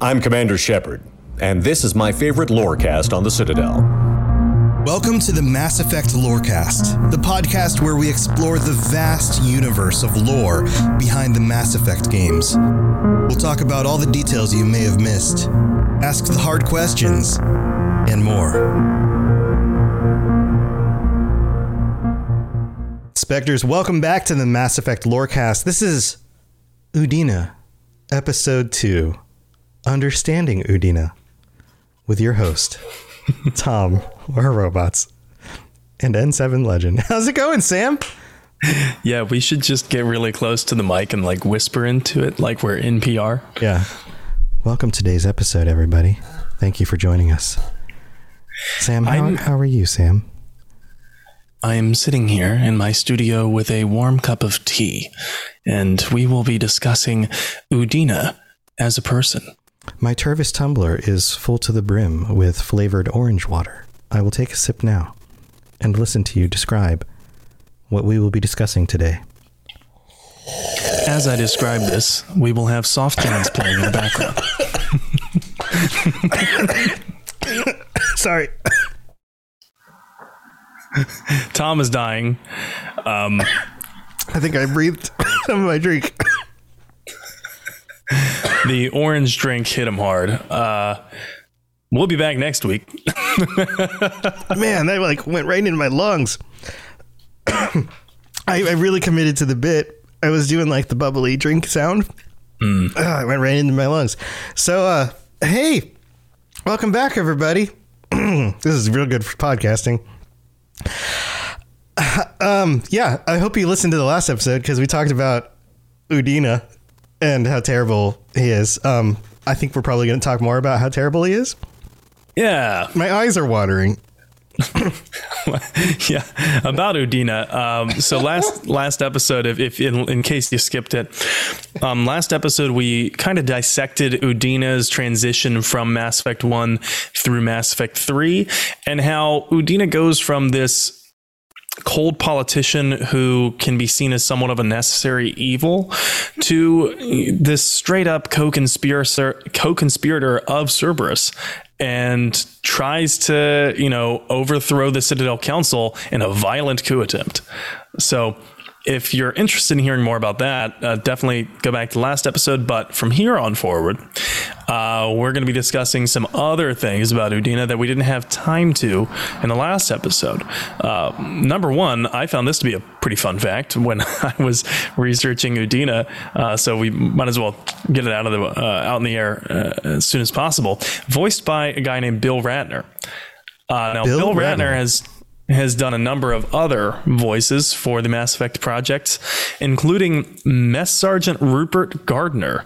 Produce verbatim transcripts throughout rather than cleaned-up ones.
I'm Commander Shepard, and this is my favorite lorecast on the Citadel. Welcome to the Mass Effect Lorecast, the podcast where we explore the vast universe of lore behind the Mass Effect games. We'll talk about all the details you may have missed, ask the hard questions, and more. Spectres, welcome back to the Mass Effect Lorecast. This is Udina, Episode two, Understanding Udina, with your host, Tom, or Robots, and N seven Legend. How's it going, Sam? Yeah, we should just get really close to the mic and like whisper into it like we're N P R. Yeah. Welcome to today's episode, everybody. Thank you for joining us. Sam, how, how are you, Sam? I'm sitting here in my studio with a warm cup of tea, and we will be discussing Udina as a person. My Tervis tumbler is full to the brim with flavored orange water. I will take a sip now and listen to you describe what we will be discussing today. As I describe this, we will have soft jams playing in the background. Sorry. Tom is dying. Um, I think I breathed some of my drink. The orange drink hit him hard. Uh, we'll be back next week. Man, that like went right into my lungs. I, I really committed to the bit. I was doing like the bubbly drink sound. Mm. Uh, it went right into my lungs. So, uh, hey, welcome back, everybody. This is real good for podcasting. Um, yeah, I hope you listened to the last episode because we talked about Udina and how terrible he is. Um, I think we're probably going to talk more about how terrible he is. Yeah. My eyes are watering. Yeah, about Udina. Um, so last last episode, if, if in, in case you skipped it, um, last episode we kind of dissected Udina's transition from Mass Effect one through Mass Effect three, and how Udina goes from this cold politician who can be seen as somewhat of a necessary evil to this straight up co-conspirator co-conspirator of Cerberus, and tries to, you know, overthrow the Citadel Council in a violent coup attempt. So if you're interested in hearing more about that, uh, definitely go back to the last episode. But from here on forward, uh, we're going to be discussing some other things about Udina that we didn't have time to in the last episode. Uh, number one, I found this to be a pretty fun fact when I was researching Udina. Uh, so we might as well get it out of the uh, out in the air uh, as soon as possible. Voiced by a guy named Bill Ratner. Uh, now, Bill, Bill Ratner, Ratner has... has done a number of other voices for the Mass Effect project, including Mess Sergeant Rupert Gardner.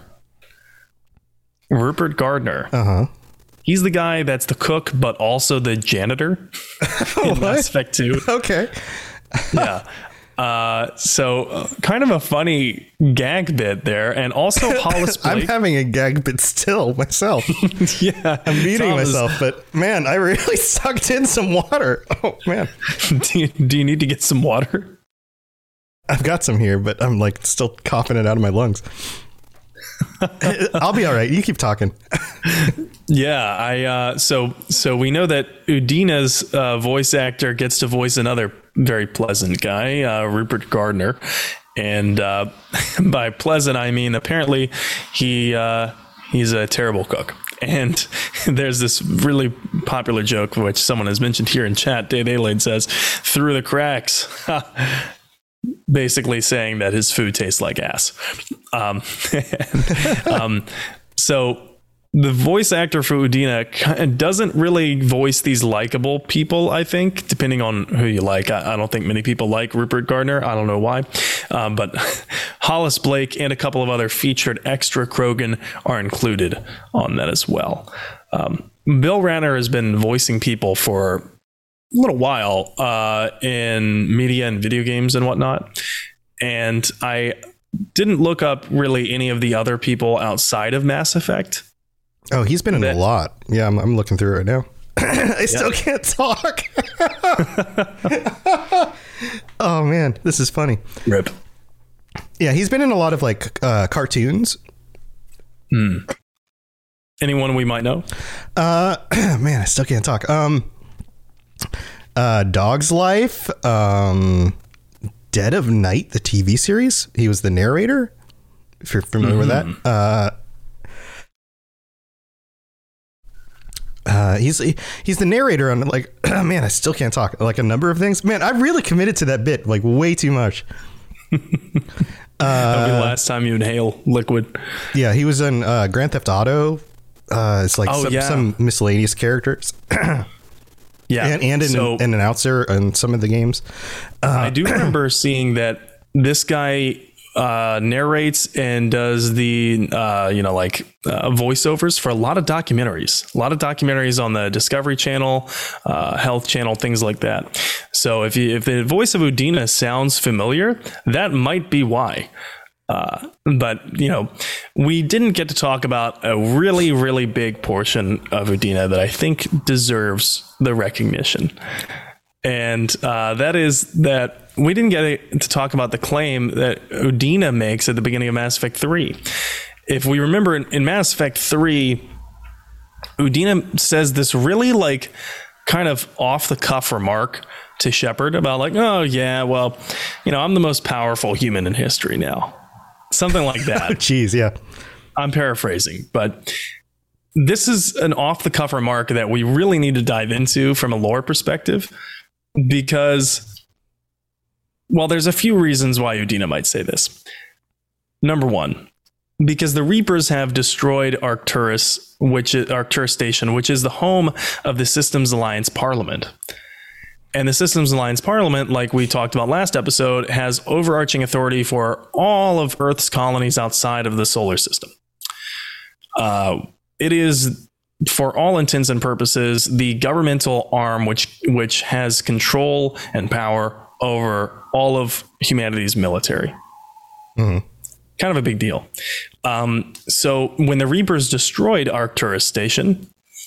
Rupert Gardner. Uh-huh. He's the guy that's the cook, but also the janitor in Mass Effect two. Okay. Yeah. Uh, so uh, kind of a funny gag bit there. And also Hollis Blake. I'm having a gag bit still myself. Yeah. I'm beating Tom myself, is, but man, I really sucked in some water. Oh man. do, you, do you need to get some water? I've got some here, but I'm like still coughing it out of my lungs. I'll be all right. You keep talking. Yeah, I uh, so so we know that Udina's uh, voice actor gets to voice another very pleasant guy, uh, Rupert Gardner, and uh, by pleasant I mean apparently he uh, he's a terrible cook. And there's this really popular joke which someone has mentioned here in chat. Dave Aylade says, "Through the cracks." Basically saying that his food tastes like ass. Um, and, um, so the voice actor for Udina doesn't really voice these likable people, I think, depending on who you like. I, I don't think many people like Rupert Gardner. I don't know why. Um, but Hollis Blake and a couple of other featured extra Krogan are included on that as well. Um, Bill Ratner has been voicing people for a little while uh, in media and video games and whatnot. And I didn't look up really any of the other people outside of Mass Effect. Oh, he's been in that, a lot. Yeah, I'm, I'm looking through it right now. I still yeah. can't talk. Oh, man, this is funny. Rip. Yeah, he's been in a lot of like uh, cartoons. Hmm. Anyone we might know? Uh, man, I still can't talk. Um, uh, Dog's Life, um, Dead of Night, the T V series. He was the narrator. If you're familiar mm-hmm. with that, uh, uh, he's he's the narrator on like. Oh, man, I still can't talk. Like a number of things. Man, I really committed to that bit like way too much. uh, That'll be the last time you inhale liquid. Yeah, he was in uh, Grand Theft Auto. Uh, it's like oh, some, yeah. some miscellaneous characters. yeah, and, and an, so, an announcer in some of the games. Uh, I do remember seeing that this guy uh, narrates and does the uh, you know like uh, voiceovers for a lot of documentaries, a lot of documentaries on the Discovery Channel, uh, Health Channel, things like that. So if you if the voice of Udina sounds familiar, that might be why. Uh, but, you know, we didn't get to talk about a really, really big portion of Udina that I think deserves the recognition. And uh, that is that we didn't get to talk about the claim that Udina makes at the beginning of Mass Effect three. If we remember in, in Mass Effect three, Udina says this really like kind of off the cuff remark to Shepard about like, oh, yeah, well, you know, I'm the most powerful human in history now. Something like that. Jeez, yeah. I'm paraphrasing, but this is an off-the-cuff remark that we really need to dive into from a lore perspective, because, well, there's a few reasons why Udina might say this. Number one, because the Reapers have destroyed Arcturus, which is Arcturus Station, which is the home of the Systems Alliance Parliament. And the Systems Alliance Parliament, like we talked about last episode, has overarching authority for all of Earth's colonies outside of the solar system. Uh, it is, for all intents and purposes, the governmental arm which which has control and power over all of humanity's military. Mm-hmm. Kind of a big deal. Um, so when the Reapers destroyed Arcturus Station,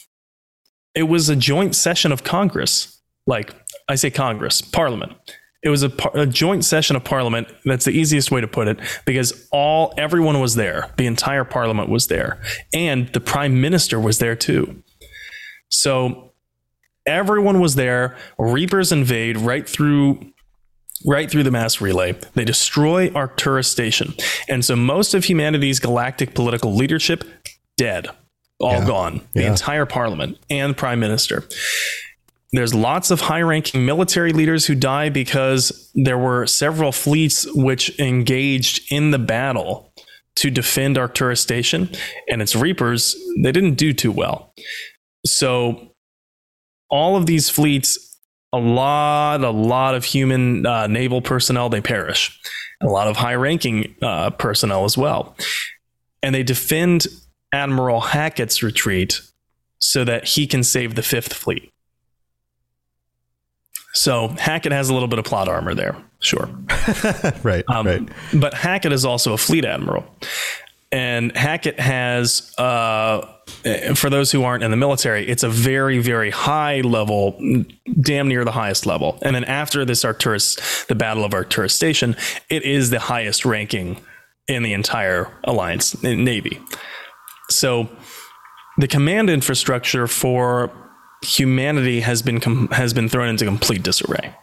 it was a joint session of Congress. Like, I say Congress, Parliament. It was a, par- a joint session of Parliament. That's the easiest way to put it, because all everyone was there. The entire Parliament was there, and the Prime Minister was there too. So everyone was there. Reapers invade right through, right through the mass relay. They destroy Arcturus Station, and so most of humanity's galactic political leadership dead, all yeah. gone. The yeah. entire Parliament and Prime Minister. There's lots of high-ranking military leaders who die because there were several fleets which engaged in the battle to defend Arcturus Station, and its Reapers, they didn't do too well. So all of these fleets, a lot, a lot of human uh, naval personnel, they perish. A lot of high-ranking uh, personnel as well. And they defend Admiral Hackett's retreat so that he can save the Fifth Fleet. So Hackett has a little bit of plot armor there, sure. right, um, right. But Hackett is also a fleet admiral. And Hackett has, uh, for those who aren't in the military, it's a very, very high level, damn near the highest level. And then after this Arcturus, the Battle of Arcturus Station, it is the highest ranking in the entire Alliance Navy. So the command infrastructure for humanity has been com- has been thrown into complete disarray.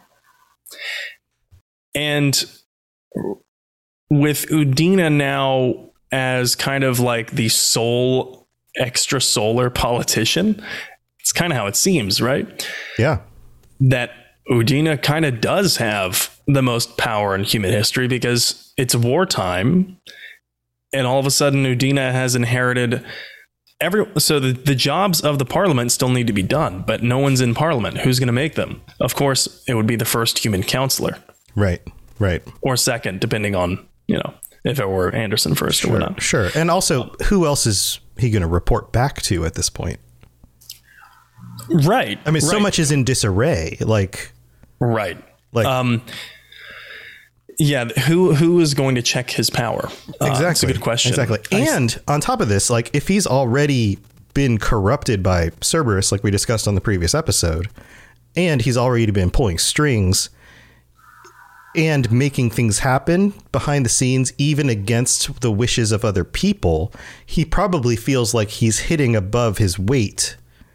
And with Udina now as kind of like the sole extrasolar politician, it's kind of how it seems, right? Yeah. That Udina kind of does have the most power in human history because it's wartime, and all of a sudden Udina has inherited Every, so the, the jobs of the Parliament still need to be done, but no one's in Parliament. Who's going to make them? Of course, it would be the first human counselor. Right, right. Or second, depending on, you know, if it were Anderson first sure, or not. Sure. And also, who else is he going to report back to at this point? Right. I mean, right. so much is in disarray. Like, right. Like, um, yeah. Who who is going to check his power? Exactly. Uh, that's a good question. Exactly. And on top of this, like, if he's already been corrupted by Cerberus, like we discussed on the previous episode, and he's already been pulling strings, and making things happen behind the scenes, even against the wishes of other people, he probably feels like he's hitting above his weight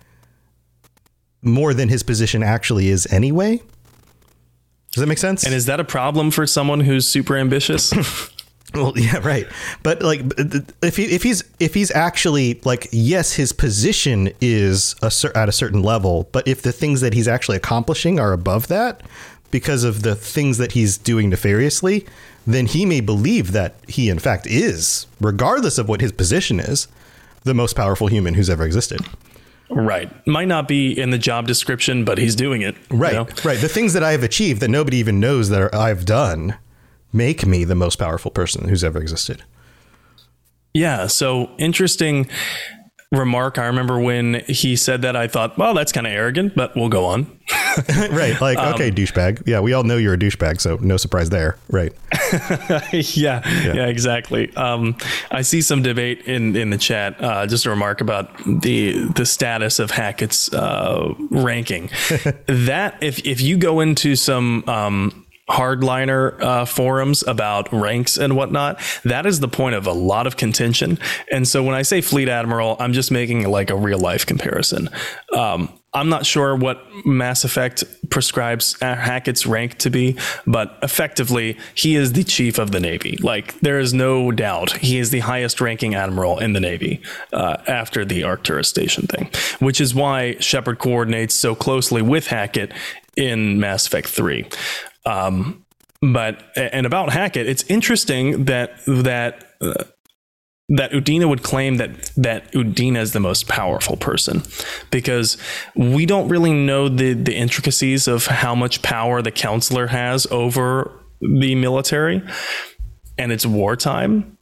more than his position actually is anyway. Does that make sense? And is that a problem for someone who's super ambitious? Well, yeah, right. But like, if he, if he's if he's actually like, yes, his position is a cer- at a certain level, but if the things that he's actually accomplishing are above that because of the things that he's doing nefariously, then he may believe that he, in fact, is, regardless of what his position is, the most powerful human who's ever existed. Right. Might not be in the job description, but he's doing it. Right. You know? Right. The things that I have achieved that nobody even knows that are, I've done make me the most powerful person who's ever existed. Yeah. So interesting remark. I remember when he said that, I thought, well, that's kind of arrogant, but we'll go on. Right. Like, um, okay, douchebag. Yeah, we all know you're a douchebag, so no surprise there. Right. yeah, yeah, yeah, exactly. Um, I see some debate in, in the chat. Uh, just a remark about the the status of Hackett's uh, ranking. That if if you go into some um, hardliner uh, forums about ranks and whatnot, that is the point of a lot of contention. And so when I say Fleet Admiral, I'm just making like a real life comparison. Um, I'm not sure what Mass Effect prescribes Hackett's rank to be, but effectively he is the chief of the Navy. Like, there is no doubt he is the highest ranking admiral in the Navy uh, after the Arcturus station thing, which is why Shepard coordinates so closely with Hackett in Mass Effect three. Um, but and about Hackett, it's interesting that that uh, that Udina would claim that that Udina is the most powerful person, because we don't really know the the intricacies of how much power the counselor has over the military, and it's wartime.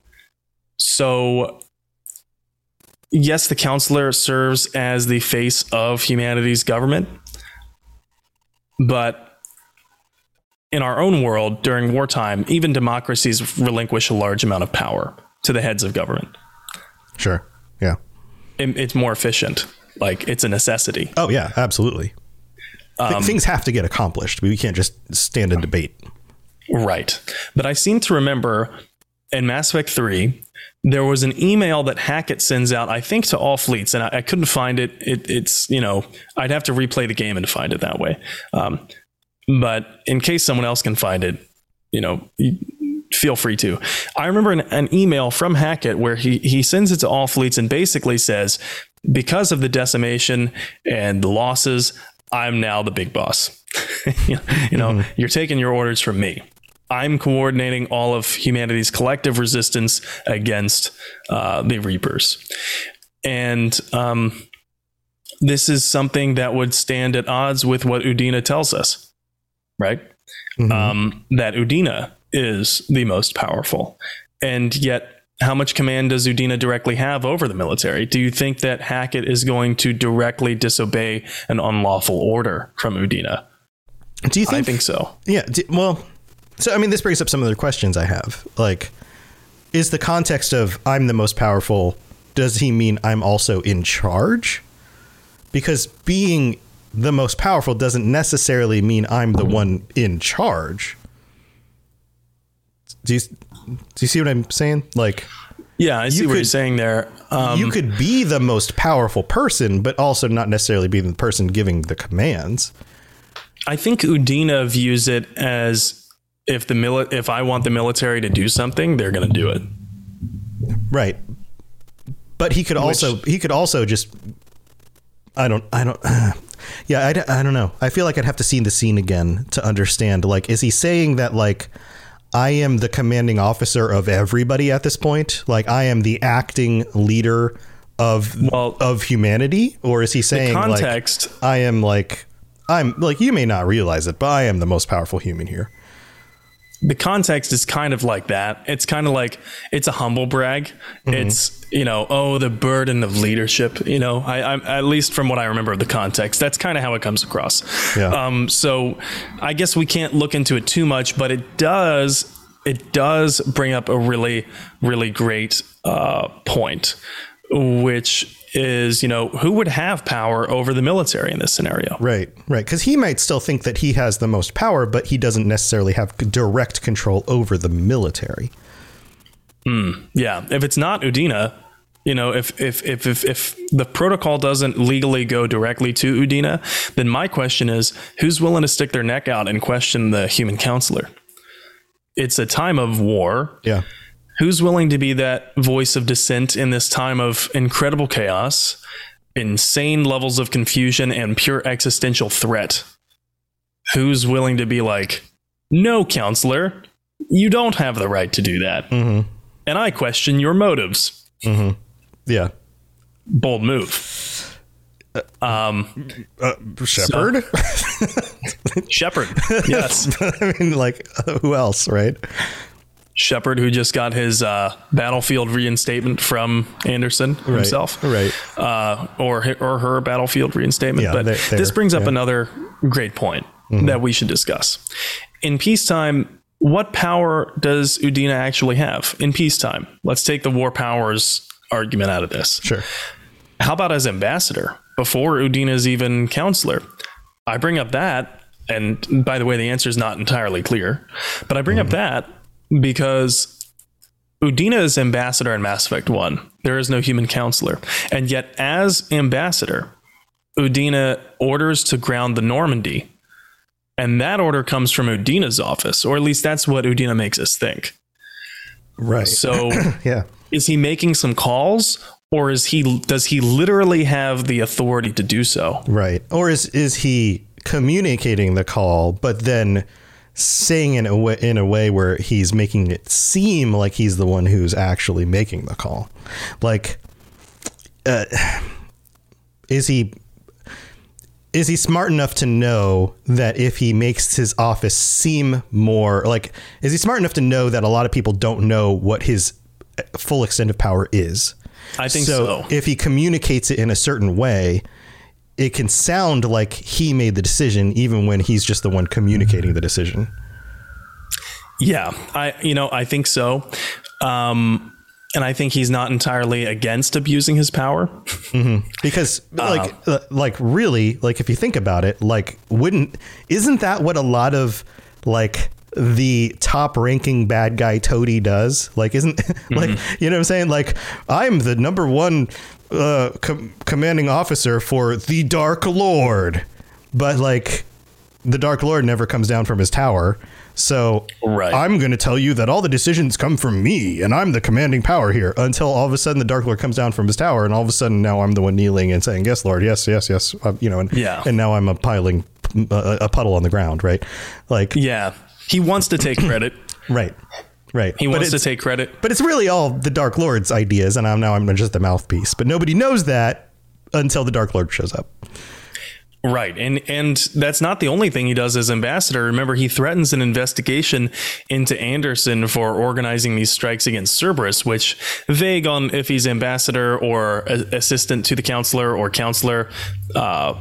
So yes, the counselor serves as the face of humanity's government, but in our own world during wartime, even democracies relinquish a large amount of power to the heads of government. Sure. Yeah. It, it's more efficient. Like, it's a necessity. Oh, yeah, absolutely. Th- Um, things have to get accomplished. We can't just stand and debate. Right. But I seem to remember in Mass Effect three, there was an email that Hackett sends out, I think, to all fleets, and I, I couldn't find it. it. It's, you know, I'd have to replay the game and find it that way. Um, but in case someone else can find it, you know, feel free to. I remember an, an email from Hackett where he, he sends it to all fleets and basically says, because of the decimation and the losses, I'm now the big boss. you know, mm-hmm. You're taking your orders from me. I'm coordinating all of humanity's collective resistance against uh, the Reapers. And um, this is something that would stand at odds with what Udina tells us, right? Mm-hmm. Um, that Udina is the most powerful. And yet, how much command does Udina directly have over the military? Do you think that Hackett is going to directly disobey an unlawful order from Udina? Do you think? I think so. Yeah. Do, well, so, I mean, this brings up some other questions I have. Like, is the context of I'm the most powerful, does he mean I'm also in charge? Because being the most powerful doesn't necessarily mean I'm the one in charge. Do you, do you see what I'm saying? Like, yeah, I see you what could, you're saying there. Um, you could be the most powerful person, but also not necessarily be the person giving the commands. I think Udina views it as if the mili- if I want the military to do something, they're going to do it. Right. But he could Which, also he could also just I don't I don't uh, yeah, I, I don't know. I feel like I'd have to see the scene again to understand. Like, is he saying that, like, I am the commanding officer of everybody at this point? Like, I am the acting leader of well, of humanity? Or is he saying, context, like, I am like I'm like, you may not realize it, but I am the most powerful human here? The context is kind of like that. It's kind of like, it's a humble brag. Mm-hmm. It's, you know, oh, the burden of leadership, you know, I, I'm at least from what I remember of the context, that's kind of how it comes across. Yeah. Um, so I guess we can't look into it too much, but it does, it does bring up a really, really great uh, point, which is, you know, who would have power over the military in this scenario? Right, right. Because he might still think that he has the most power, but he doesn't necessarily have direct control over the military. Mm, yeah. If it's not Udina, you know, if, if, if, if, if the protocol doesn't legally go directly to Udina, then my question is, who's willing to stick their neck out and question the human counselor? It's a time of war. Yeah. Who's willing to be that voice of dissent in this time of incredible chaos, insane levels of confusion, and pure existential threat? Who's willing to be like, no, counselor, you don't have the right to do that. Mm-hmm. And I question your motives. Mm-hmm. Yeah. Bold move. Um, uh, Shepard? So, Shepard. Yes. I mean, like, uh, who else, right? Shepard, who just got his uh, battlefield reinstatement from Anderson himself, right? right. Uh, or or her battlefield reinstatement. Yeah, but they're, this brings up yeah. another great point mm-hmm. that we should discuss. In peacetime, what power does Udina actually have in peacetime? Let's take the war powers argument out of this. Sure. How about as ambassador before Udina's even counselor? I bring up that, and by the way, the answer is not entirely clear, but I bring mm-hmm. up that because Udina is ambassador in Mass Effect one. There is no human counselor. And yet, as ambassador, Udina orders to ground the Normandy. And that order comes from Udina's office, or at least that's what Udina makes us think. Right. So yeah. Is he making some calls, or is he does he literally have the authority to do so? Right. Or is is he communicating the call, but then saying in a way, in a way where he's making it seem like he's the one who's actually making the call? Like, uh, is he is he smart enough to know that if he makes his office seem more like, is he smart enough to know that a lot of people don't know what his full extent of power is? I think so. So if he communicates it in a certain way, it can sound like he made the decision, even when he's just the one communicating the decision. Yeah, I, you know, I think so. Um, and I think he's not entirely against abusing his power. Mm-hmm. Because like, uh, like really, like if you think about it, like wouldn't, isn't that what a lot of like the top ranking bad guy Toady does? Like, isn't mm-hmm. like, you know what I'm saying? Like, I'm the number one uh, com- commanding officer for the Dark Lord, but like the Dark Lord never comes down from his tower. So right. I'm going to tell you that all the decisions come from me and I'm the commanding power here, until all of a sudden the Dark Lord comes down from his tower. And all of a sudden now I'm the one kneeling and saying, yes, Lord. Yes, yes, yes. Uh, you know, and, yeah. and now I'm a piling uh, a puddle on the ground. Right. Like, yeah, he wants to take credit. Right. Right. He wants to take credit, but it's really all the Dark Lord's ideas. And I'm now I'm just the mouthpiece, but nobody knows that until the Dark Lord shows up. Right. And and that's not the only thing he does as ambassador. Remember, he threatens an investigation into Anderson for organizing these strikes against Cerberus, which vague on if he's ambassador or a- assistant to the counselor or counselor uh,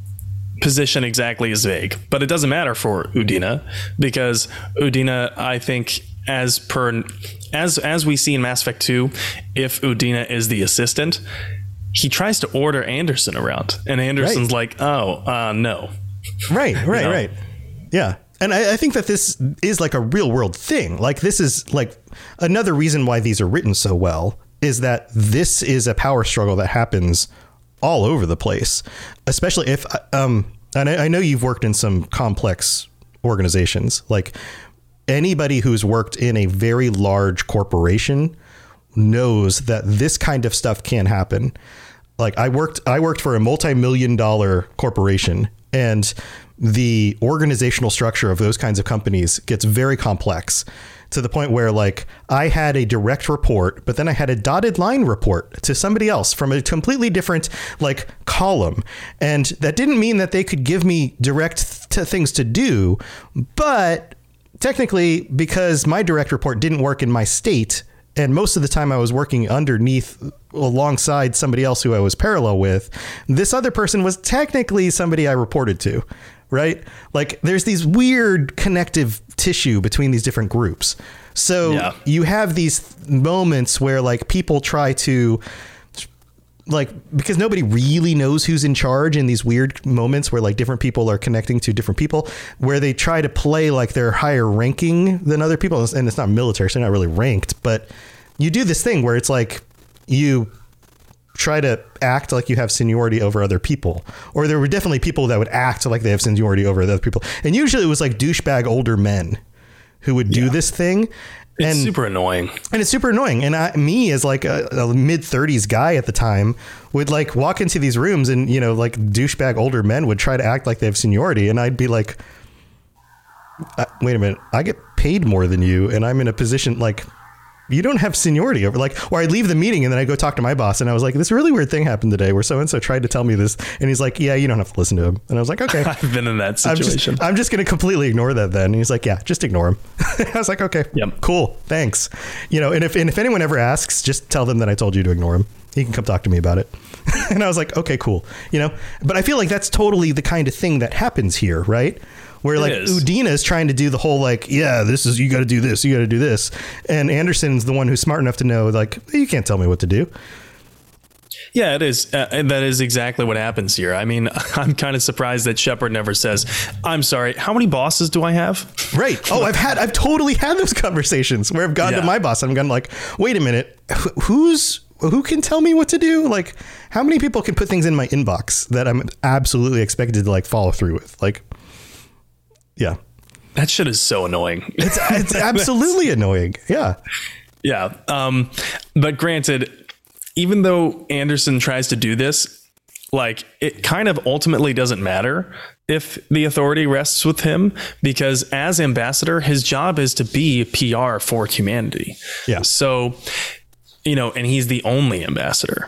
position exactly is vague. But it doesn't matter for Udina, because Udina, I think, as per as as we see in Mass Effect two, if Udina is the assistant, he tries to order Anderson around, and Anderson's right. like, oh, uh, no. Right, right, you know? right. Yeah. And I, I think that this is like a real world thing. Like, this is like another reason why these are written so well, is that this is a power struggle that happens all over the place, especially if, um, and I, I know you've worked in some complex organizations. Like, anybody who's worked in a very large corporation knows that this kind of stuff can happen. Like, I worked, I worked for a multi-million dollar corporation, and the organizational structure of those kinds of companies gets very complex, to the point where, like, I had a direct report, but then I had a dotted line report to somebody else from a completely different, like, column. And that didn't mean that they could give me direct th- things to do, but technically, because my direct report didn't work in my state, and most of the time I was working underneath alongside somebody else who I was parallel with, this other person was technically somebody I reported to, right? Like, there's these weird connective tissue between these different groups. So yeah. you have these moments where, like, people try to like, because nobody really knows who's in charge in these weird moments where like different people are connecting to different people, where they try to play like they're higher ranking than other people. And it's not military, so they're not really ranked, but you do this thing where it's like you try to act like you have seniority over other people, or there were definitely people that would act like they have seniority over other people. And usually it was like douchebag older men who would do yeah. this thing. It's and, super annoying. And it's super annoying. And I, me as like a, a mid thirties guy at the time would like walk into these rooms and, you know, like douchebag older men would try to act like they have seniority. And I'd be like, uh, wait a minute, I get paid more than you. And I'm in a position like, you don't have seniority over, like, or I'd leave the meeting and then I go talk to my boss and I was like, this really weird thing happened today where so-and-so tried to tell me this. And he's like, yeah, you don't have to listen to him. And I was like, okay. I've been in that situation. I'm just, I'm just going to completely ignore that then. And he's like, yeah, just ignore him. I was like, okay, yep. cool. Thanks. You know, and if, and if anyone ever asks, just tell them that I told you to ignore him. He can come talk to me about it. And I was like, okay, cool. You know, but I feel like that's totally the kind of thing that happens here, right? Where like Udina is trying to do the whole like, yeah, this is, you got to do this, you got to do this. And Anderson's the one who's smart enough to know, like, you can't tell me what to do. Yeah, it is. Uh, and that is exactly what happens here. I mean, I'm kind of surprised that Shepard never says, I'm sorry, how many bosses do I have? Right. Oh, I've had, I've totally had those conversations where I've gone yeah. to my boss and I'm gone like, wait a minute, who's, who can tell me what to do? Like, how many people can put things in my inbox that I'm absolutely expected to like follow through with? Like, yeah, that shit is so annoying. It's, it's absolutely annoying. Yeah. Yeah. Um, but granted, even though Anderson tries to do this, like it kind of ultimately doesn't matter if the authority rests with him, because as ambassador, his job is to be P R for humanity. Yeah. So, you know, and he's the only ambassador.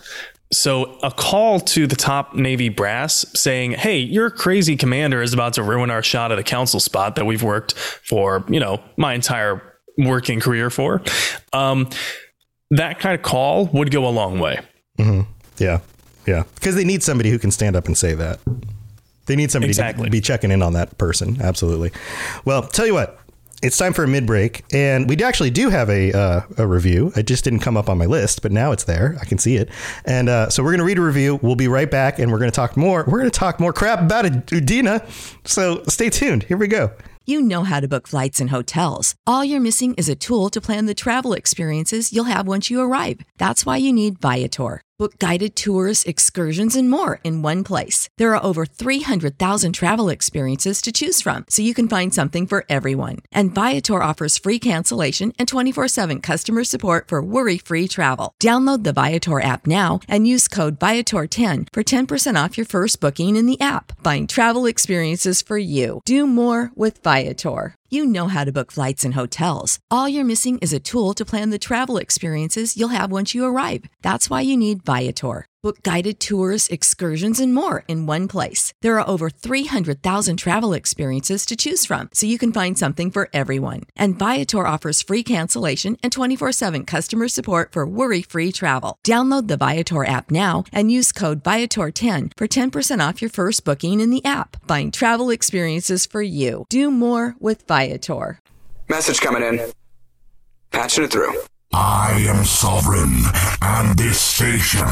So a call to the top Navy brass saying, hey, your crazy commander is about to ruin our shot at a council spot that we've worked for, you know, my entire working career for. Um, that kind of call would go a long way. Mm-hmm. Yeah. Yeah. Because they need somebody who can stand up and say that. They need somebody exactly. to be checking in on that person. Absolutely. Well, tell you what. It's time for a mid-break, and we actually do have a uh, a review. It just didn't come up on my list, but now it's there. I can see it. And uh, so we're going to read a review. We'll be right back, and we're going to talk more. We're going to talk more crap about Udina. So stay tuned. Here we go. You know how to book flights and hotels. All you're missing is a tool to plan the travel experiences you'll have once you arrive. That's why you need Viator. Book guided tours, excursions, and more in one place. There are over three hundred thousand travel experiences to choose from, so you can find something for everyone. And Viator offers free cancellation and twenty-four seven customer support for worry-free travel. Download the Viator app now and use code Viator ten for ten percent off your first booking in the app. Find travel experiences for you. Do more with Viator. You know how to book flights and hotels. All you're missing is a tool to plan the travel experiences you'll have once you arrive. That's why you need Viator. Book guided tours, excursions, and more in one place. There are over three hundred thousand travel experiences to choose from, so you can find something for everyone. And Viator offers free cancellation and twenty-four seven customer support for worry-free travel. Download the Viator app now and use code Viator ten for ten percent off your first booking in the app. Find travel experiences for you. Do more with Viator. Message coming in. Patching it through. I am sovereign, and this station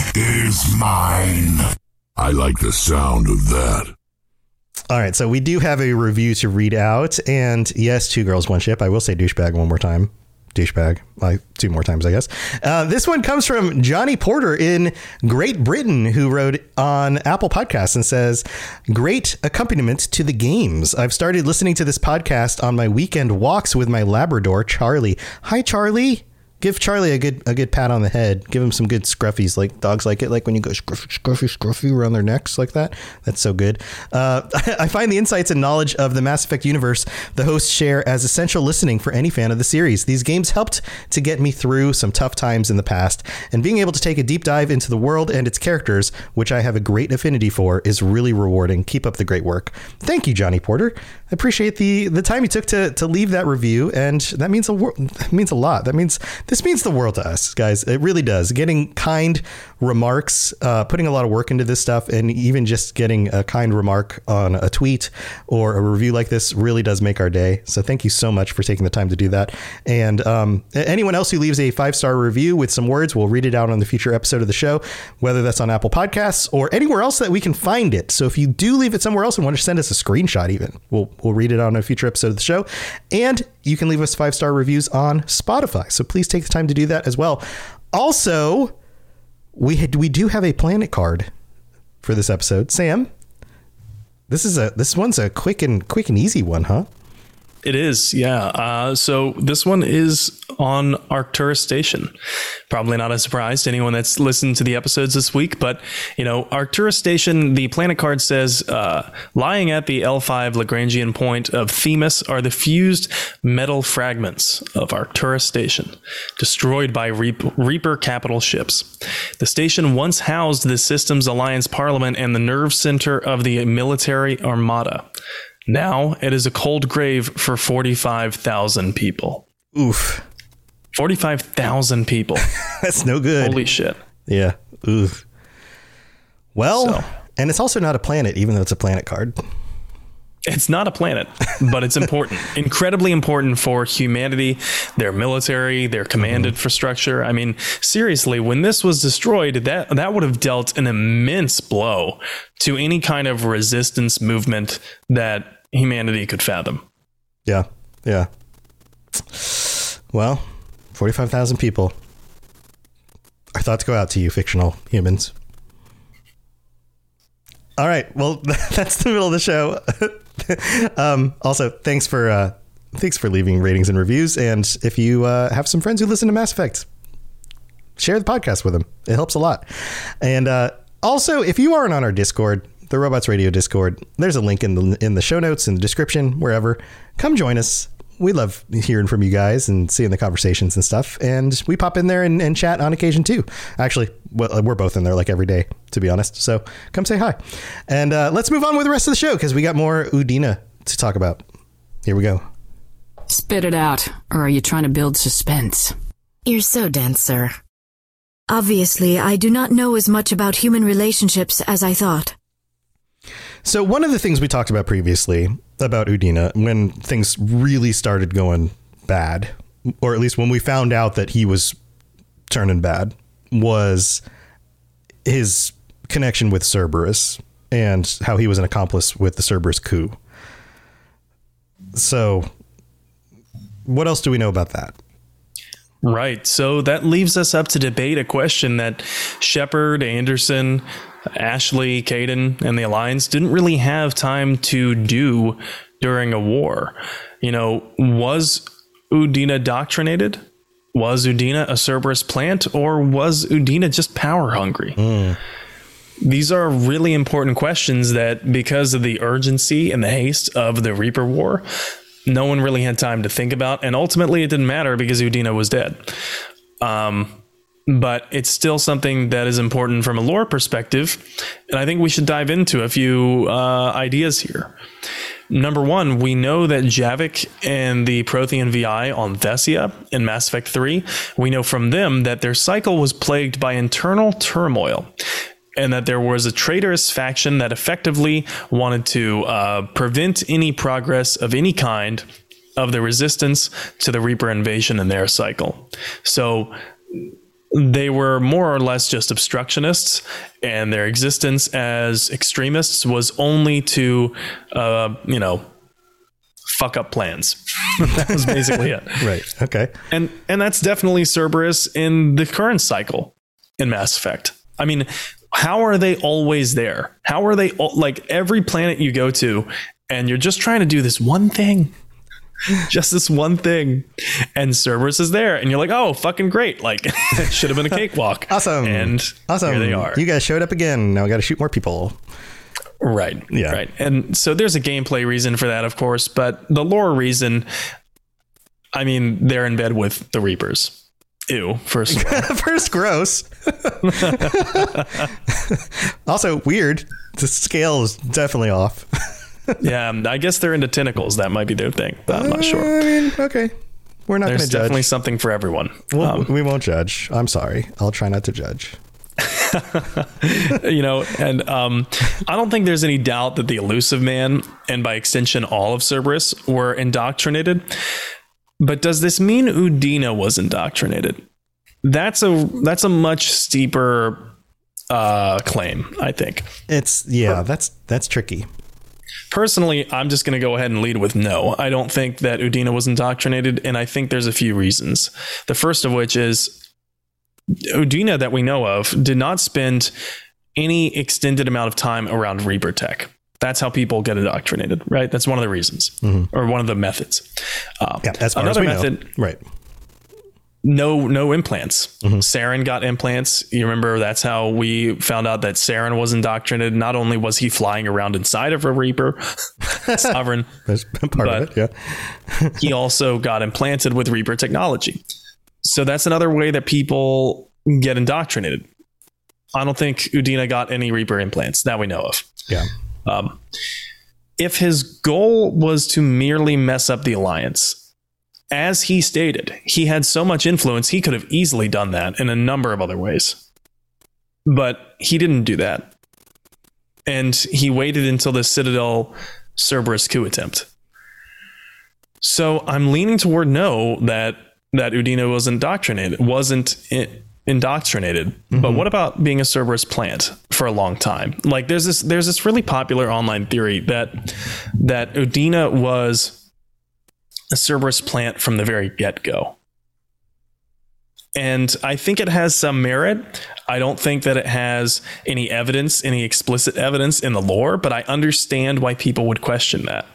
is mine. I like the sound of that. All right, so we do have a review to read out, and yes, Two Girls, One Ship. I will say douchebag one more time. Douchebag, like two more times, I guess. Uh, this one comes from Johnny Porter in Great Britain, who wrote on Apple Podcasts and says, great accompaniment to the games. I've started listening to this podcast on my weekend walks with my Labrador, Charlie. Hi, Charlie. Give Charlie a good a good pat on the head. Give him some good scruffies, like dogs like it, like when you go scruffy, scruffy, scruffy around their necks like that. That's so good. Uh, I find the insights and knowledge of the Mass Effect universe the hosts share as essential listening for any fan of the series. These games helped to get me through some tough times in the past, and being able to take a deep dive into the world and its characters, which I have a great affinity for, is really rewarding. Keep up the great work. Thank you, Johnny Porter. I appreciate the the time you took to to leave that review, and that means a that means a lot. That means this this means the world to us, guys. It really does. Getting kind remarks, uh, putting a lot of work into this stuff, and even just getting a kind remark on a tweet or a review like this really does make our day. So thank you so much for taking the time to do that. And um, anyone else who leaves a five-star review with some words, we'll read it out on the future episode of the show, whether that's on Apple Podcasts or anywhere else that we can find it. So if you do leave it somewhere else and want to send us a screenshot even, we'll we'll read it on a future episode of the show. And you can leave us five-star reviews on Spotify. So please take the time to do that as well. Also, we had, we do have a planet card for this episode. Sam, this is a this one's a quick and quick and easy one, huh? It is, yeah. Uh, so this one is on Arcturus Station. Probably not a surprise to anyone that's listened to the episodes this week, but, you know, Arcturus Station, the planet card says, uh, lying at the L five Lagrangian point of Themis are the fused metal fragments of Arcturus Station, destroyed by Reap- Reaper capital ships. The station once housed the Systems Alliance Parliament and the nerve center of the military armada. Now it is a cold grave for forty-five thousand people. Oof. forty-five thousand people. That's no good. Holy shit. Yeah. Oof. Well, So. and it's also not a planet, even though it's a planet card. It's not a planet, but it's important. Incredibly important for humanity, their military, their command mm-hmm. infrastructure. I mean, seriously, when this was destroyed, that that would have dealt an immense blow to any kind of resistance movement that humanity could fathom. Yeah. Yeah. Well, forty-five thousand people. Our thoughts go out to you, fictional humans. All right. Well, that's the middle of the show. um, also, thanks for uh, thanks for leaving ratings and reviews. And if you uh, have some friends who listen to Mass Effect, share the podcast with them. It helps a lot. And uh, also, if you aren't on our Discord, the Robots Radio Discord, there's a link in the in the show notes, in the description, wherever. Come join us. We love hearing from you guys and seeing the conversations and stuff. And we pop in there and, and chat on occasion, too. Actually, well, we're both in there like every day, to be honest. So come say hi. And uh, let's move on with the rest of the show because we got more Udina to talk about. Here we go. Spit it out, or are you trying to build suspense? You're so dense, sir. Obviously, I do not know as much about human relationships as I thought. So one of the things we talked about previously about Udina, when things really started going bad, or at least when we found out that he was turning bad, was his connection with Cerberus and how he was an accomplice with the Cerberus coup. So what else do we know about that? Right. So that leaves us up to debate a question that Shepard, Anderson, Ashley, Kaidan, and the Alliance didn't really have time to do during a war. You know, was Udina doctrinated? Was Udina a Cerberus plant, or was Udina just power hungry? Mm. These are really important questions that, because of the urgency and the haste of the Reaper War, no one really had time to think about. And ultimately, it didn't matter because Udina was dead. Um, but it's still something that is important from a lore perspective. And I think we should dive into a few uh, ideas here. Number one, we know that Javik and the Prothean V I on Thessia in Mass Effect three, we know from them that their cycle was plagued by internal turmoil, and that there was a traitorous faction that effectively wanted to uh, prevent any progress of any kind of the resistance to the Reaper invasion in their cycle. So they were more or less just obstructionists, and their existence as extremists was only to, uh, you know, fuck up plans. That was basically it. Right. Okay. And and that's definitely Cerberus in the current cycle in Mass Effect. I mean, how are they always there? How are they like every planet you go to, and you're just trying to do this one thing? Just this one thing, and Cerberus is there, and you're like, oh, fucking great. Like, it should have been a cakewalk. Awesome. And awesome. Here they are. You guys showed up again. Now we got to shoot more people. Right. Yeah. Right. And so there's a gameplay reason for that, of course, but the lore reason, I mean, they're in bed with the Reapers. Ew. First of all. First, gross. Also, weird. The scale is definitely off. Yeah, I guess they're into tentacles. That might be their thing. But I'm not sure. I mean, okay. We're not going There's to judge. definitely something for everyone. Well, Um, we won't judge. I'm sorry. I'll try not to judge. you know, and um, I don't think there's any doubt that the Elusive Man, and by extension all of Cerberus, were indoctrinated. But does this mean Udina was indoctrinated? That's a that's a much steeper uh, claim, I think. It's yeah, that's that's tricky. Personally, I'm just going to go ahead and lead with no. I don't think that Udina was indoctrinated, and I think there's a few reasons. The first of which is Udina, that we know of, did not spend any extended amount of time around Reaper tech. That's how people get indoctrinated, right? That's one of the reasons, mm-hmm. or one of the methods. Uh, yeah, as far another as we method, know. Right? No, no implants. Mm-hmm. Saren got implants. You remember that's how we found out that Saren was indoctrinated. Not only was he flying around inside of a Reaper, Sovereign, that's part but of it. Yeah, he also got implanted with Reaper technology. So that's another way that people get indoctrinated. I don't think Udina got any Reaper implants that we know of. Yeah. Um, if his goal was to merely mess up the Alliance, as he stated, he had so much influence, he could have easily done that in a number of other ways. But he didn't do that. And he waited until the Citadel Cerberus coup attempt. So I'm leaning toward no, that that Udina was indoctrinated, wasn't indoctrinated. Mm-hmm. But what about being a Cerberus plant for a long time? Like there's this there's this really popular online theory that that Udina was a Cerberus plant from the very get-go. And I think it has some merit. I don't think that it has any evidence, any explicit evidence in the lore, but I understand why people would question that.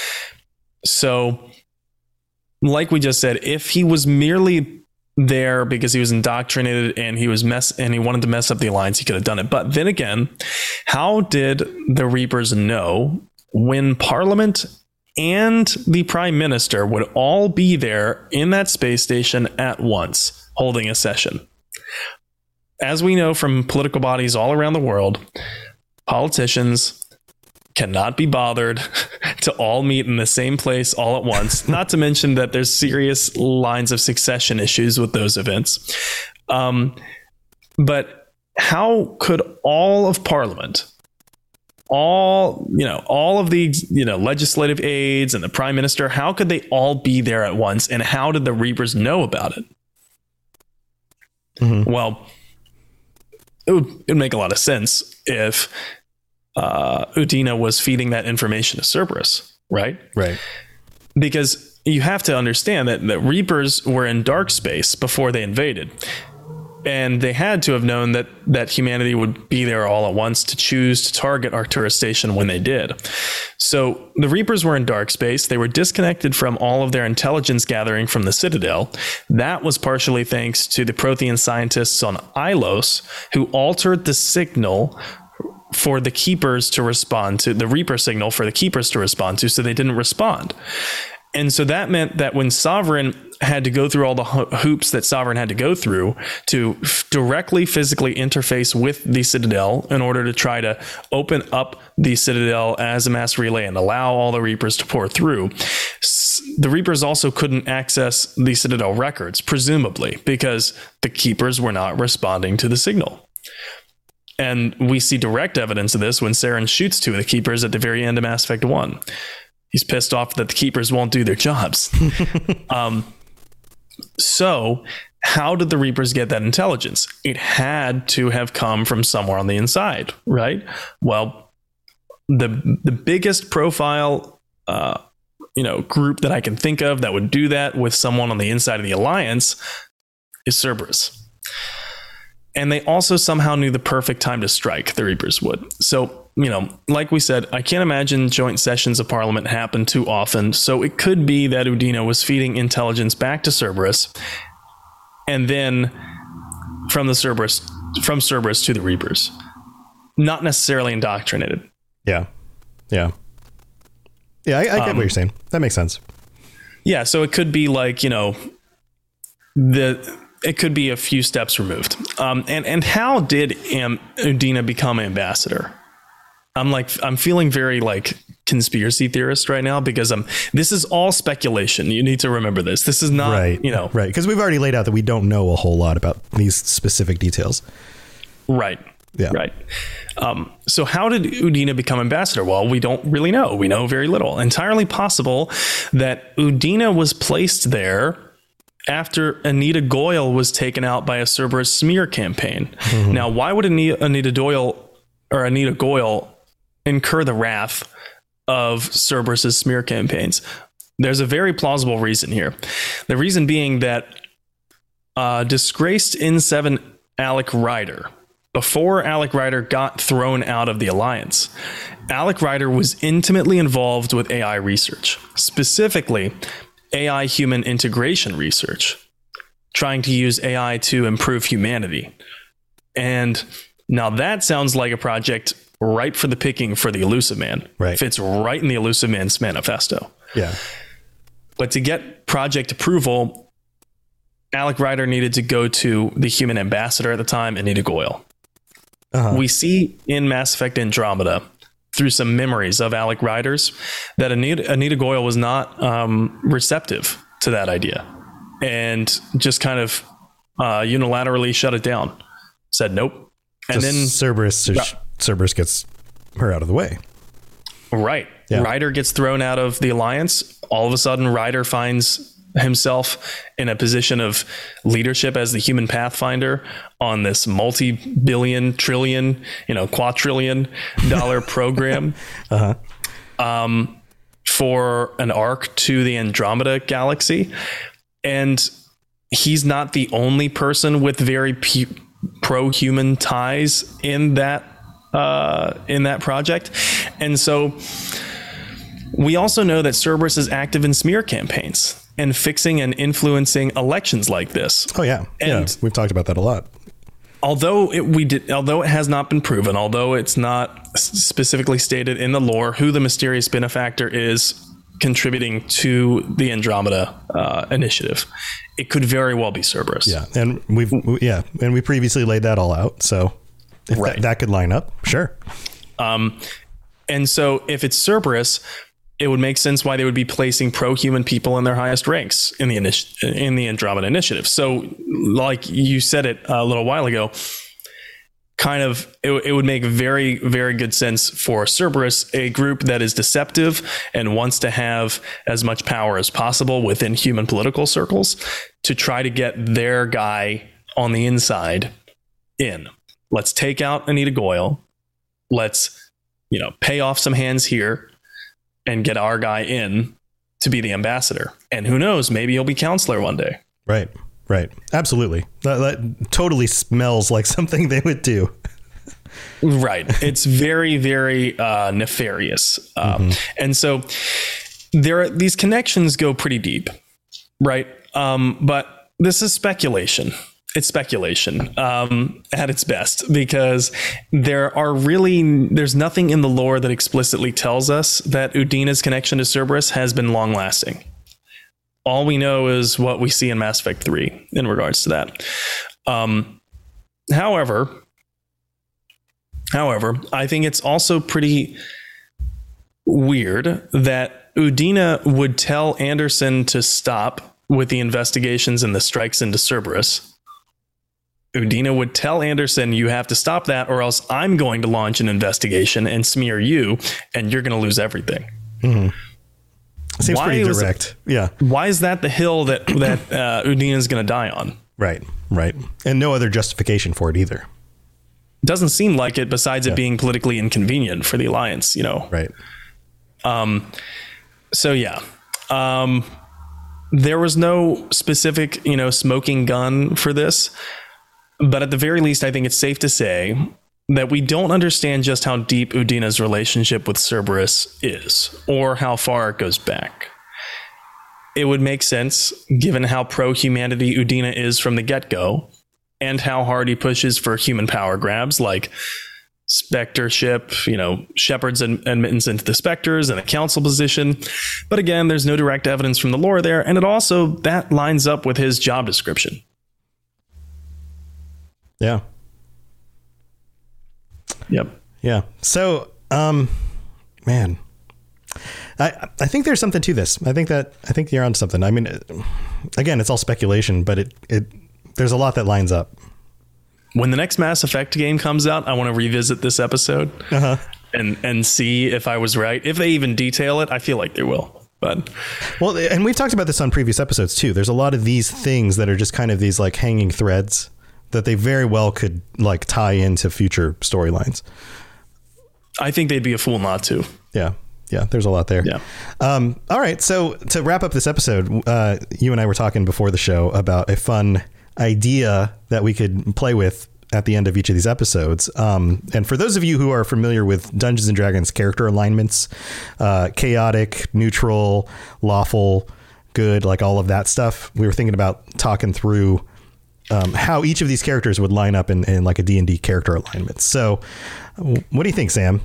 So, like we just said, if he was merely there because he was indoctrinated and he was mess and he wanted to mess up the Alliance, he could have done it. But then again, how did the Reapers know when Parliament and the Prime Minister would all be there in that space station at once, holding a session? As we know from political bodies all around the world, politicians cannot be bothered to all meet in the same place all at once. Not to mention that there's serious lines of succession issues with those events. Um, but how could all of Parliament, all, you know, all of the, you know, legislative aides and the Prime Minister, how could they all be there at once? And how did the Reapers know about it? Mm-hmm. Well, it would, it would make a lot of sense if uh, Udina was feeding that information to Cerberus, right? Right. Because you have to understand that the Reapers were in dark space before they invaded. And they had to have known that that humanity would be there all at once to choose to target Arcturus Station when they did. So the Reapers were in dark space. They were disconnected from all of their intelligence gathering from the Citadel. That was partially thanks to the Prothean scientists on Ilos, who altered the signal for the Keepers to respond to, the Reaper signal for the Keepers to respond to, so they didn't respond. And so that meant that when Sovereign had to go through all the ho- hoops that Sovereign had to go through to f- directly physically interface with the Citadel in order to try to open up the Citadel as a mass relay and allow all the Reapers to pour through, s- the Reapers also couldn't access the Citadel records, presumably, because the Keepers were not responding to the signal. And we see direct evidence of this when Saren shoots two of the Keepers at the very end of Mass Effect one. He's pissed off that the Keepers won't do their jobs. um, so how did the Reapers get that intelligence? It had to have come from somewhere on the inside, right? Well, the the biggest profile, uh, you know, group that I can think of that would do that with someone on the inside of the Alliance is Cerberus. And they also somehow knew the perfect time to strike, the Reapers would. So, you know, like we said, I can't imagine joint sessions of Parliament happen too often. So it could be that Udina was feeding intelligence back to Cerberus, and then from the Cerberus, from Cerberus to the Reapers. Not necessarily indoctrinated. Yeah. Yeah. Yeah, I, I get um, what you're saying. That makes sense. Yeah, so it could be like, you know, the... It could be a few steps removed. Um, and, and how did Am- Udina become ambassador? I'm like, I'm feeling very like conspiracy theorist right now because um this is all speculation. You need to remember this. This is not right, you know right because we've already laid out that we don't know a whole lot about these specific details. Right. Yeah. Right. Um, so how did Udina become ambassador? Well, we don't really know. We know very little. Entirely possible that Udina was placed there after Anita Goyle was taken out by a Cerberus smear campaign. Mm-hmm. Now, why would Anita, Anita Doyle or Anita Goyle incur the wrath of Cerberus's smear campaigns? There's a very plausible reason here. The reason being that uh, disgraced N seven Alec Ryder, before Alec Ryder got thrown out of the Alliance, Alec Ryder was intimately involved with A I research, specifically A I human integration research, trying to use A I to improve humanity. And now that sounds like a project ripe for the picking for the Illusive Man. Right. Fits right in the Illusive Man's manifesto. Yeah. But to get project approval, Alec Ryder needed to go to the human ambassador at the time, Anita Goyle. Uh-huh. We see in Mass Effect Andromeda, through some memories of Alec Ryder's, that Anita, Anita Goyle was not um, receptive to that idea and just kind of uh, unilaterally shut it down. Said nope. And so then Cerberus, yeah. Cerberus gets her out of the way. Right. Yeah. Ryder gets thrown out of the Alliance. All of a sudden, Ryder finds himself in a position of leadership as the human pathfinder on this multi-billion, trillion, you know, quadrillion dollar program uh-huh. um, for an arc to the Andromeda galaxy. And he's not the only person with very p- pro-human ties in that uh, in that project. And so we also know that Cerberus is active in smear campaigns and fixing and influencing elections like this. Oh yeah, and yeah, we've talked about that a lot. Although it we did, although it has not been proven, although it's not specifically stated in the lore who the mysterious benefactor is contributing to the Andromeda uh, initiative, it could very well be Cerberus. Yeah, and we've yeah, and we previously laid that all out. So if right. that, that could line up, sure. Um, and so if it's Cerberus, it would make sense why they would be placing pro-human people in their highest ranks in the initi- in the Andromeda Initiative. So, like you said it a little while ago, kind of it, it would make very, very good sense for Cerberus, a group that is deceptive and wants to have as much power as possible within human political circles, to try to get their guy on the inside in. Let's take out Anita Goyle. Let's, you know, pay off some hands here and get our guy in to be the ambassador. And who knows, maybe he'll be counselor one day. Right, right. Absolutely. That, that totally smells like something they would do. Right. It's very, very uh, nefarious. Um, mm-hmm. And so there are, these connections go pretty deep, right? Um, but this is speculation. It's speculation um, at its best, because there are really there's nothing in the lore that explicitly tells us that Udina's connection to Cerberus has been long lasting. All we know is what we see in Mass Effect three in regards to that. Um, however, however, I think it's also pretty weird that Udina would tell Anderson to stop with the investigations and the strikes into Cerberus. Udina would tell Anderson, you have to stop that, or else I'm going to launch an investigation and smear you, and you're going to lose everything. Mm-hmm. Seems why pretty was direct. It, yeah. Why is that the hill that, that uh, Udina is going to die on? Right, right. And no other justification for it either. Doesn't seem like it, besides yeah. it being politically inconvenient for the Alliance, you know? Right. Um. So, yeah. Um. There was no specific, you know, smoking gun for this. But at the very least, I think it's safe to say that we don't understand just how deep Udina's relationship with Cerberus is, or how far it goes back. It would make sense, given how pro-humanity Udina is from the get-go, and how hard he pushes for human power grabs like Spectreship, you know, Shepard's admittance into the Spectres and a council position. But again, there's no direct evidence from the lore there, and it also, that lines up with his job description. Yeah. Yep. Yeah. So, um, man, I, I think there's something to this. I think that I think you're onto something. I mean, again, it's all speculation, but it, it there's a lot that lines up. When the next Mass Effect game comes out, I want to revisit this episode uh-huh. and and see if I was right. If they even detail it, I feel like they will. But well, and we've talked about this on previous episodes too. There's a lot of these things that are just kind of these like hanging threads that they very well could like tie into future storylines. I think they'd be a fool not to. Yeah. Yeah, there's a lot there. Yeah. Um, all right. So to wrap up this episode, uh, you and I were talking before the show about a fun idea that we could play with at the end of each of these episodes. Um, and for those of you who are familiar with Dungeons and Dragons character alignments, uh, chaotic, neutral, lawful, good, like all of that stuff, we were thinking about talking through um, how each of these characters would line up in, in like a D and D character alignment. So what do you think, Sam?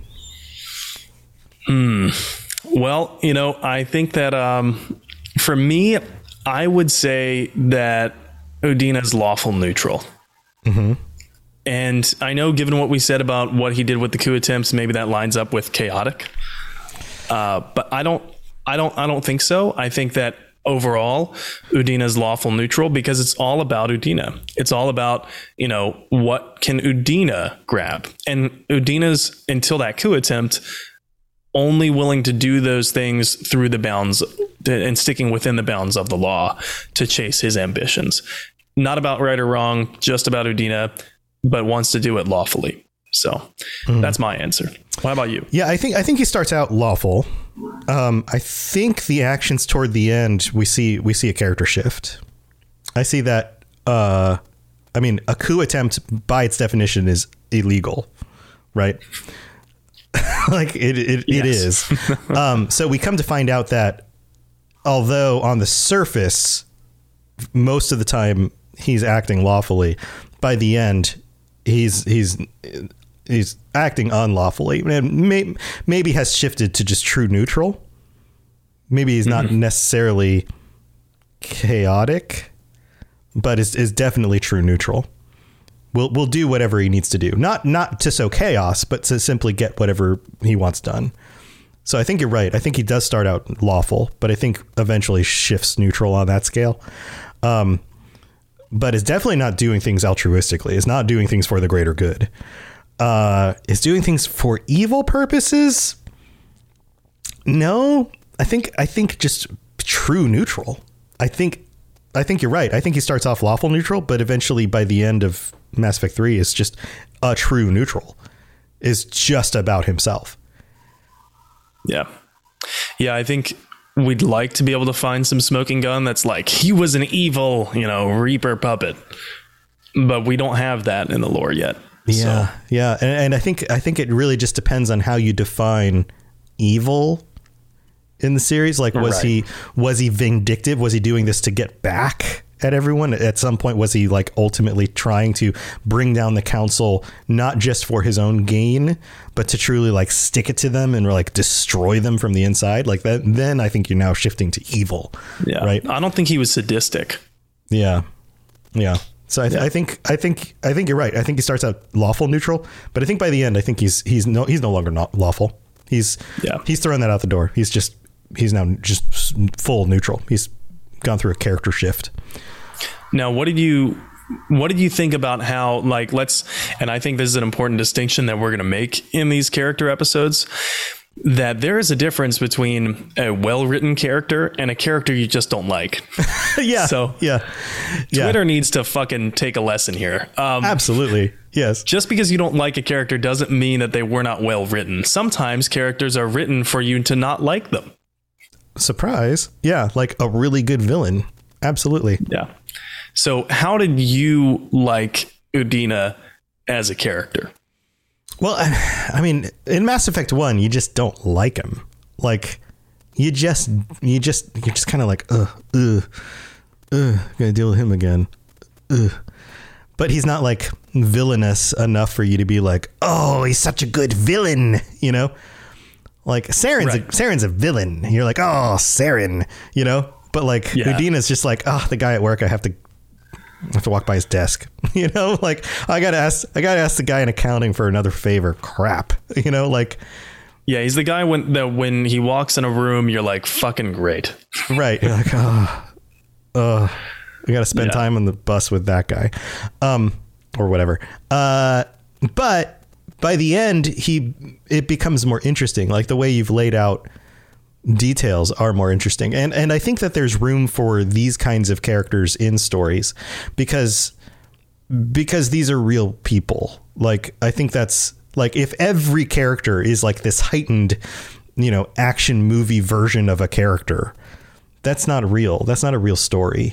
Hmm. Well, you know, I think that um, for me, I would say that Udina's lawful neutral. Mm-hmm. And I know, given what we said about what he did with the coup attempts, maybe that lines up with chaotic. Uh, but I don't, I don't, I don't think so. I think that overall, Udina's lawful neutral because it's all about Udina. It's all about, you know, what can Udina grab? And Udina's, until that coup attempt, only willing to do those things through the bounds and sticking within the bounds of the law to chase his ambitions. Not about right or wrong, just about Udina, but wants to do it lawfully. So mm. that's my answer. What about you? Yeah, I think I think he starts out lawful. Um, I think the actions toward the end, we see we see a character shift. I see that. Uh, I mean, a coup attempt by its definition is illegal, right? like it, it, yes. it is. um, so we come to find out that although on the surface, most of the time he's acting lawfully, by the end, he's he's he's acting unlawfully, and may, maybe has shifted to just true neutral. Maybe he's not mm-hmm. necessarily chaotic, but is is definitely true neutral. Will will do whatever he needs to do, not not to sow chaos, but to simply get whatever he wants done. So I think you're right. I think he does start out lawful, but I think eventually shifts neutral on that scale. Um, but is definitely not doing things altruistically. Is not doing things for the greater good. Uh, is doing things for evil purposes. No, I think I think just true neutral. I think I think you're right. I think he starts off lawful neutral, but eventually by the end of Mass Effect three is just a true neutral. Is just about himself. Yeah. Yeah, I think we'd like to be able to find some smoking gun that's like, he was an evil, you know, Reaper puppet. But we don't have that in the lore yet. Yeah. So. Yeah. And, and I think I think it really just depends on how you define evil in the series. Like, was right. he was he vindictive? Was he doing this to get back at everyone? At some point, was he like ultimately trying to bring down the council, not just for his own gain, but to truly like stick it to them and like destroy them from the inside? Like that. Then I think you're now shifting to evil. Yeah. Right. I don't think he was sadistic. Yeah. Yeah. So I, th- yeah. I think I think I think you're right. I think he starts out lawful neutral, but I think by the end, I think he's he's no he's no longer not lawful. He's yeah. he's throwing that out the door. He's just he's now just full neutral. He's gone through a character shift. Now, what did you what did you think about how, like, let's, and I think this is an important distinction that we're going to make in these character episodes, that there is a difference between a well-written character and a character you just don't like. yeah. So yeah. Twitter yeah. needs to fucking take a lesson here. Um, Absolutely. Yes. Just because you don't like a character doesn't mean that they were not well written. Sometimes characters are written for you to not like them. Surprise. Yeah. Like a really good villain. Absolutely. Yeah. So how did you like Udina as a character? Well, I, I mean, in Mass Effect one, you just don't like him. Like, you just, you just, you're just kind of like, ugh, ugh, ugh, gonna deal with him again. Ugh. But he's not like villainous enough for you to be like, oh, he's such a good villain, you know? Like, Saren's, right. a, Saren's a villain. You're like, oh, Saren, you know? But like, yeah. Udina's just like, oh, the guy at work, I have to, I have to walk by his desk, you know, like I got to ask, I got to ask the guy in accounting for another favor. Crap. You know, like Yeah, he's the guy when that when he walks in a room, you're like, fucking great. Right. You're like, oh, oh, we got to spend yeah. time on the bus with that guy, um, or whatever. Uh, but by the end, he it becomes more interesting. Like the way you've laid out details are more interesting. And and I think that there's room for these kinds of characters in stories because because these are real people. Like, I think that's like if every character is like this heightened, you know, action movie version of a character, that's not real. That's not a real story.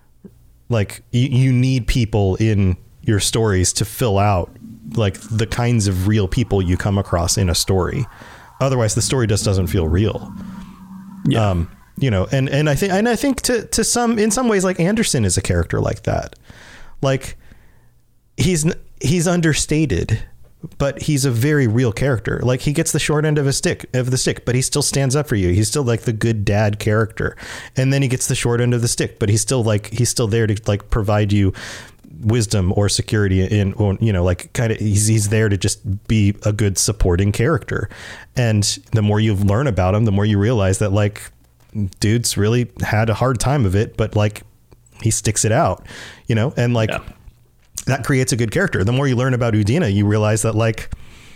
Like you, you need people in your stories to fill out like the kinds of real people you come across in a story. Otherwise, the story just doesn't feel real. Yeah. Um, you know, and, and I think and I think to, to some in some ways, like Anderson is a character like that. Like he's he's understated, but he's a very real character. Like he gets the short end of a stick of the stick, but he still stands up for you. He's still like the good dad character. And then he gets the short end of the stick, but he's still like he's still there to like provide you wisdom or security in, or, you know, like kind of he's, he's there to just be a good supporting character. And the more you learn about him, the more you realize that like dude's really had a hard time of it, but like he sticks it out, you know, and like yeah. that creates a good character. The more you learn about Udina, you realize that like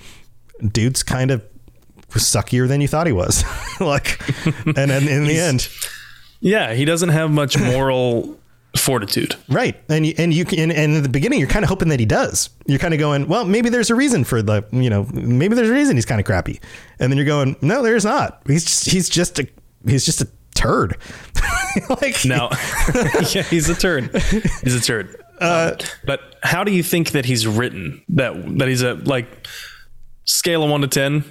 dude's kind of suckier than you thought he was. Like, and then in the end, yeah, he doesn't have much moral fortitude. Right. And you, and you can, and in the beginning, you're kind of hoping that he does. You're kind of going, well, maybe there's a reason for the, you know, maybe there's a reason he's kind of crappy. And then you're going, no, there's not. He's just, he's just a, he's just a turd. Like, no, yeah, he's a turd. He's a turd. Uh, um, but how do you think that he's written that, that he's a like scale of one to ten?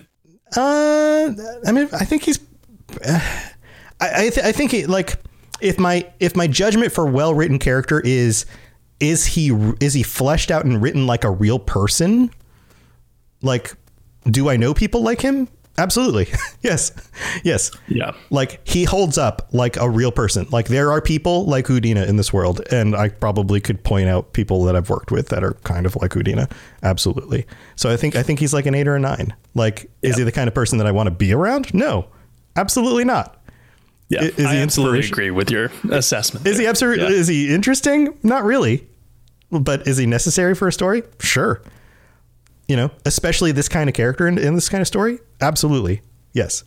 Uh, I mean, I think he's, uh, I, I, th- I think he like, If my if my judgment for well-written character is is he is he fleshed out and written like a real person? Like, do I know people like him? Absolutely. Yes. Yes. Yeah. Like he holds up like a real person. Like there are people like Udina in this world. And I probably could point out people that I've worked with that are kind of like Udina. Absolutely. So I think I think he's like an eight or a nine. Like, is yeah. he the kind of person that I want to be around? No, absolutely not. Yeah, is I he absolutely agree with your assessment. Is there. he absolutely? Yeah. Is he interesting? Not really, but is he necessary for a story? Sure. You know, especially this kind of character in, in this kind of story. Absolutely, yes.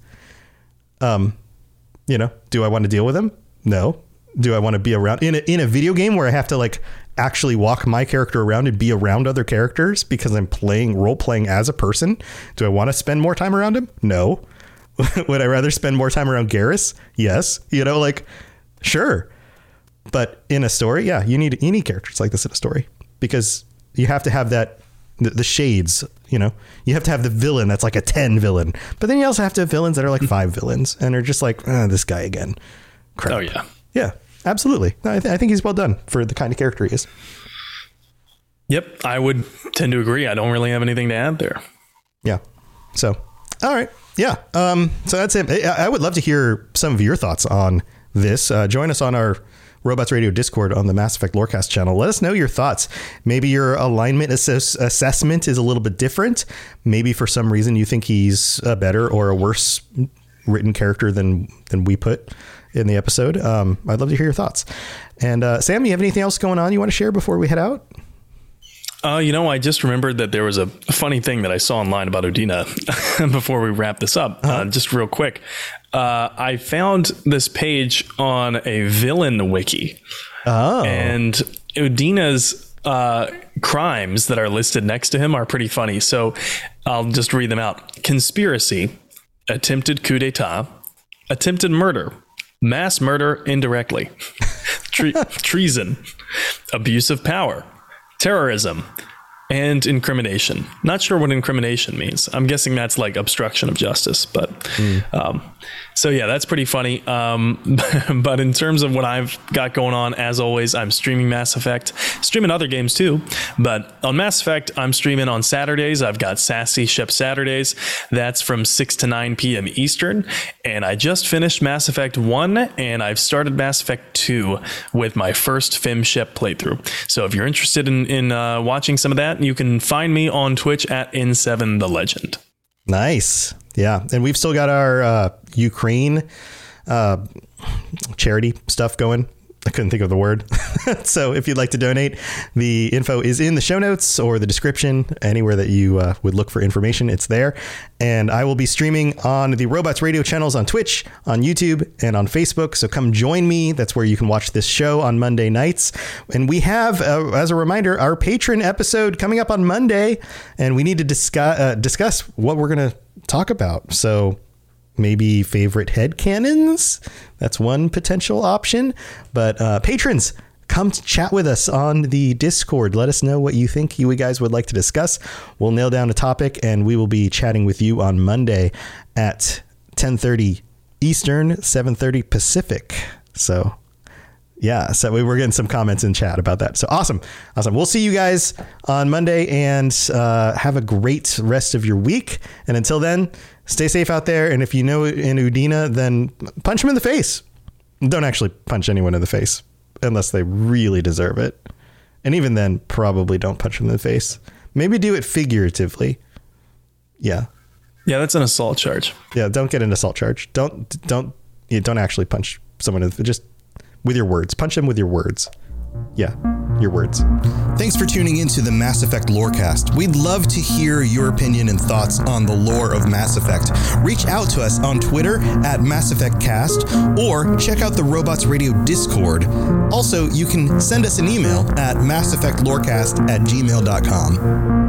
Um, you know, do I want to deal with him? No. Do I want to be around in a, in a video game where I have to like actually walk my character around and be around other characters because I'm playing role playing as a person? Do I want to spend more time around him? No. Would I rather spend more time around Garrus? Yes. You know, like, sure. But in a story, yeah, you need you need characters like this in a story because you have to have that, the, the shades, you know, you have to have the villain that's like a ten villain. But then you also have to have villains that are like five villains and are just like, oh, this guy again. Crap. Oh, yeah. Yeah, absolutely. I, th- I think he's well done for the kind of character he is. Yep. I would tend to agree. I don't really have anything to add there. Yeah. So, all right. Yeah. Um, so that's it. I would love to hear some of your thoughts on this. Uh, join us on our Robots Radio Discord on the Mass Effect Lorecast channel. Let us know your thoughts. Maybe your alignment assess- assessment is a little bit different. Maybe for some reason you think he's a better or a worse written character than than we put in the episode. Um, I'd love to hear your thoughts. And uh, Sam, you have anything else going on you want to share before we head out? Uh, you know, I just remembered that there was a funny thing that I saw online about Udina before we wrap this up. Uh-huh. Uh, just real quick. Uh, I found this page on a villain wiki. Oh. And Udina's uh, crimes that are listed next to him are pretty funny. So I'll just read them out. Conspiracy, attempted coup d'etat, attempted murder, mass murder indirectly, tre- treason, abuse of power, terrorism, and incrimination. Not sure what incrimination means. I'm guessing that's like obstruction of justice, but mm. um, so yeah, that's pretty funny. Um, but in terms of what I've got going on, as always, I'm streaming Mass Effect, streaming other games too. But on Mass Effect, I'm streaming on Saturdays. I've got Sassy Ship Saturdays. That's from six to nine p.m. Eastern. And I just finished Mass Effect one, and I've started Mass Effect two with my first FemShip playthrough. So if you're interested in, in uh, watching some of that, you can find me on Twitch at N seven The Legend. Nice. Yeah. And we've still got our uh, Ukraine uh, charity stuff going. I couldn't think of the word. So if you'd like to donate, the info is in the show notes or the description. Anywhere that you uh, would look for information, it's there. And I will be streaming on the Robots Radio channels on Twitch, on YouTube, and on Facebook. So come join me. That's where you can watch this show on Monday nights. And we have, uh, as a reminder, our patron episode coming up on Monday. And we need to discuss, uh, discuss what we're going to talk about. So maybe favorite headcanons. That's one potential option. But uh, patrons, come to chat with us on the Discord. Let us know what you think you guys would like to discuss. We'll nail down a topic, and we will be chatting with you on Monday at ten thirty Eastern, seven thirty Pacific. So yeah, so we were getting some comments in chat about that. So awesome. Awesome. We'll see you guys on Monday, and uh, have a great rest of your week. And until then, stay safe out there. And if you know an Udina, then punch him in the face. Don't actually punch anyone in the face unless they really deserve it. And even then, probably don't punch them in the face. Maybe do it figuratively. Yeah. Yeah, that's an assault charge. Yeah, don't get an assault charge. Don't don't yeah, don't actually punch someone in the, just with your words. Punch them with your words. Yeah, your words. Thanks for tuning into the Mass Effect Lorecast. We'd love to hear your opinion and thoughts on the lore of Mass Effect. Reach out to us on Twitter at Mass Effect Cast, or check out the Robots Radio Discord. Also, you can send us an email at mass effect lorecast at gmail dot com.